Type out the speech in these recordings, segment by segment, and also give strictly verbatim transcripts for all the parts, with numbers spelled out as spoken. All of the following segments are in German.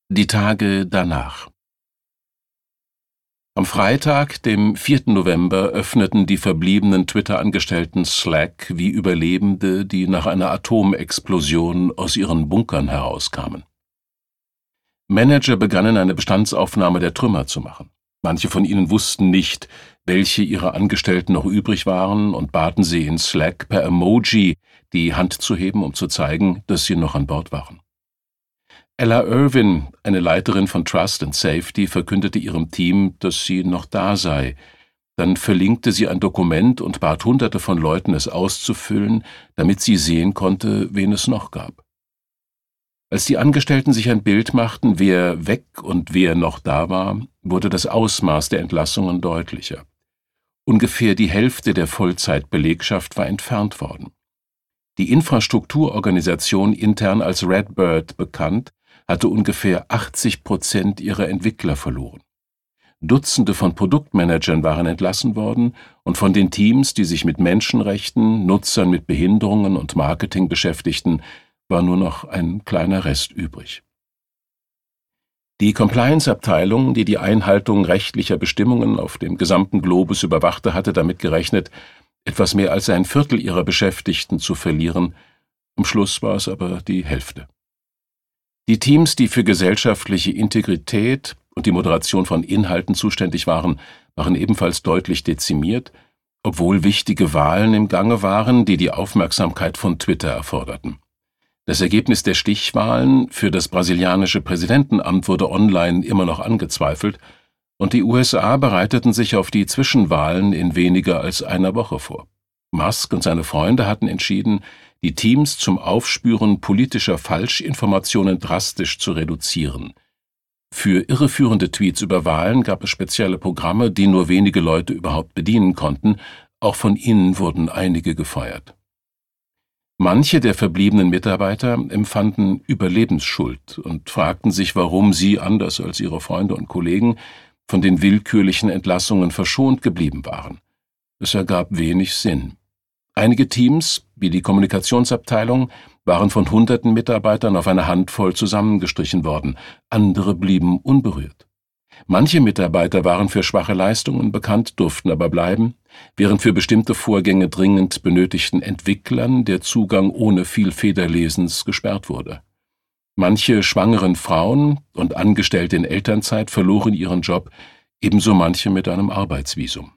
Die Tage danach. Am Freitag, dem vierten November, öffneten die verbliebenen Twitter-Angestellten Slack wie Überlebende, die nach einer Atomexplosion aus ihren Bunkern herauskamen. Manager begannen eine Bestandsaufnahme der Trümmer zu machen. Manche von ihnen wussten nicht, welche ihrer Angestellten noch übrig waren, und baten sie in Slack per Emoji die Hand zu heben, um zu zeigen, dass sie noch an Bord waren. Ella Irvin, eine Leiterin von Trust and Safety, verkündete ihrem Team, dass sie noch da sei. Dann verlinkte sie ein Dokument und bat Hunderte von Leuten, es auszufüllen, damit sie sehen konnte, wen es noch gab. Als die Angestellten sich ein Bild machten, wer weg und wer noch da war, wurde das Ausmaß der Entlassungen deutlicher. Ungefähr die Hälfte der Vollzeitbelegschaft war entfernt worden. Die Infrastrukturorganisation, intern als Redbird bekannt, hatte ungefähr achtzig Prozent ihrer Entwickler verloren. Dutzende von Produktmanagern waren entlassen worden und von den Teams, die sich mit Menschenrechten, Nutzern mit Behinderungen und Marketing beschäftigten, war nur noch ein kleiner Rest übrig. Die Compliance-Abteilung, die die Einhaltung rechtlicher Bestimmungen auf dem gesamten Globus überwachte, hatte damit gerechnet, etwas mehr als ein Viertel ihrer Beschäftigten zu verlieren. Am Schluss war es aber die Hälfte. Die Teams, die für gesellschaftliche Integrität und die Moderation von Inhalten zuständig waren, waren ebenfalls deutlich dezimiert, obwohl wichtige Wahlen im Gange waren, die die Aufmerksamkeit von Twitter erforderten. Das Ergebnis der Stichwahlen für das brasilianische Präsidentenamt wurde online immer noch angezweifelt, und die U S A bereiteten sich auf die Zwischenwahlen in weniger als einer Woche vor. Musk und seine Freunde hatten entschieden, die Teams zum Aufspüren politischer Falschinformationen drastisch zu reduzieren. Für irreführende Tweets über Wahlen gab es spezielle Programme, die nur wenige Leute überhaupt bedienen konnten. Auch von ihnen wurden einige gefeuert. Manche der verbliebenen Mitarbeiter empfanden Überlebensschuld und fragten sich, warum sie, anders als ihre Freunde und Kollegen, von den willkürlichen Entlassungen verschont geblieben waren. Es ergab wenig Sinn. Einige Teams, wie die Kommunikationsabteilung, waren von hunderten Mitarbeitern auf eine Handvoll zusammengestrichen worden, andere blieben unberührt. Manche Mitarbeiter waren für schwache Leistungen bekannt, durften aber bleiben, während für bestimmte Vorgänge dringend benötigten Entwicklern der Zugang ohne viel Federlesens gesperrt wurde. Manche schwangeren Frauen und Angestellte in Elternzeit verloren ihren Job, ebenso manche mit einem Arbeitsvisum.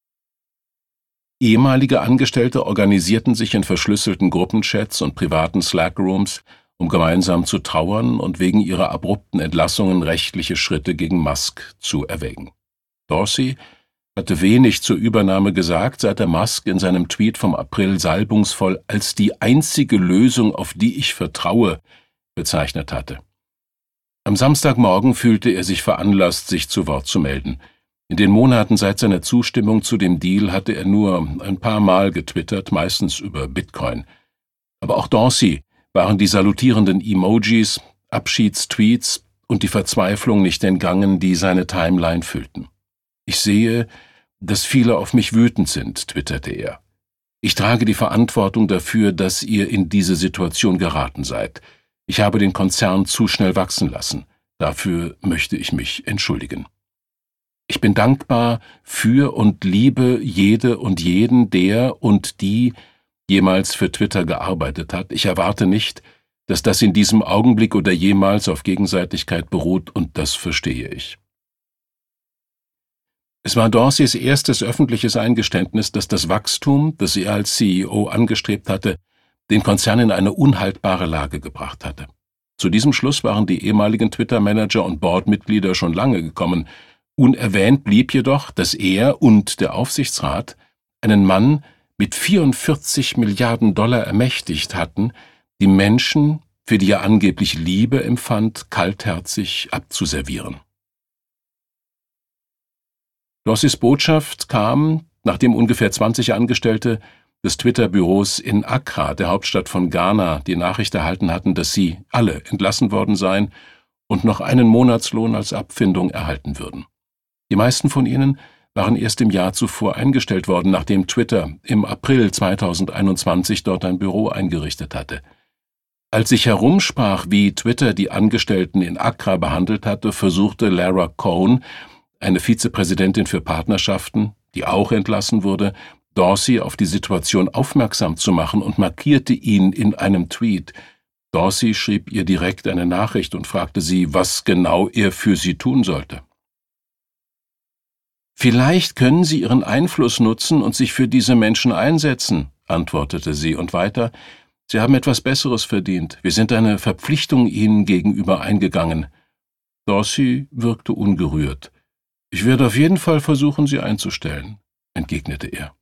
Ehemalige Angestellte organisierten sich in verschlüsselten Gruppenchats und privaten Slack-Rooms, um gemeinsam zu trauern und wegen ihrer abrupten Entlassungen rechtliche Schritte gegen Musk zu erwägen. Dorsey hatte wenig zur Übernahme gesagt, seit er Musk in seinem Tweet vom April salbungsvoll als die einzige Lösung, auf die ich vertraue, bezeichnet hatte. Am Samstagmorgen fühlte er sich veranlasst, sich zu Wort zu melden. In den Monaten seit seiner Zustimmung zu dem Deal hatte er nur ein paar Mal getwittert, meistens über Bitcoin. Aber auch Dorsey waren die salutierenden Emojis, Abschiedstweets und die Verzweiflung nicht entgangen, die seine Timeline füllten. Ich sehe, dass viele auf mich wütend sind, twitterte er. Ich trage die Verantwortung dafür, dass ihr in diese Situation geraten seid. Ich habe den Konzern zu schnell wachsen lassen. Dafür möchte ich mich entschuldigen. Ich bin dankbar für und liebe jede und jeden, der und die jemals für Twitter gearbeitet hat. Ich erwarte nicht, dass das in diesem Augenblick oder jemals auf Gegenseitigkeit beruht, und das verstehe ich. Es war Dorseys erstes öffentliches Eingeständnis, dass das Wachstum, das er als C E O angestrebt hatte, den Konzern in eine unhaltbare Lage gebracht hatte. Zu diesem Schluss waren die ehemaligen Twitter-Manager und Boardmitglieder schon lange gekommen. Unerwähnt blieb jedoch, dass er und der Aufsichtsrat einen Mann mit vierundvierzig Milliarden Dollar ermächtigt hatten, die Menschen, für die er angeblich Liebe empfand, kaltherzig abzuservieren. Dorseys Botschaft kam, nachdem ungefähr zwanzig Angestellte des Twitter-Büros in Accra, der Hauptstadt von Ghana, die Nachricht erhalten hatten, dass sie alle entlassen worden seien und noch einen Monatslohn als Abfindung erhalten würden. Die meisten von ihnen waren erst im Jahr zuvor eingestellt worden, nachdem Twitter im April zweitausendeinundzwanzig dort ein Büro eingerichtet hatte. Als sich herumsprach, wie Twitter die Angestellten in Accra behandelt hatte, versuchte Lara Cohn, eine Vizepräsidentin für Partnerschaften, die auch entlassen wurde, Dorsey auf die Situation aufmerksam zu machen und markierte ihn in einem Tweet. Dorsey schrieb ihr direkt eine Nachricht und fragte sie, was genau er für sie tun sollte. »Vielleicht können Sie Ihren Einfluss nutzen und sich für diese Menschen einsetzen«, antwortete sie, und weiter, »Sie haben etwas Besseres verdient. Wir sind eine Verpflichtung Ihnen gegenüber eingegangen.« Dorsey wirkte ungerührt. »Ich werde auf jeden Fall versuchen, Sie einzustellen«, entgegnete er.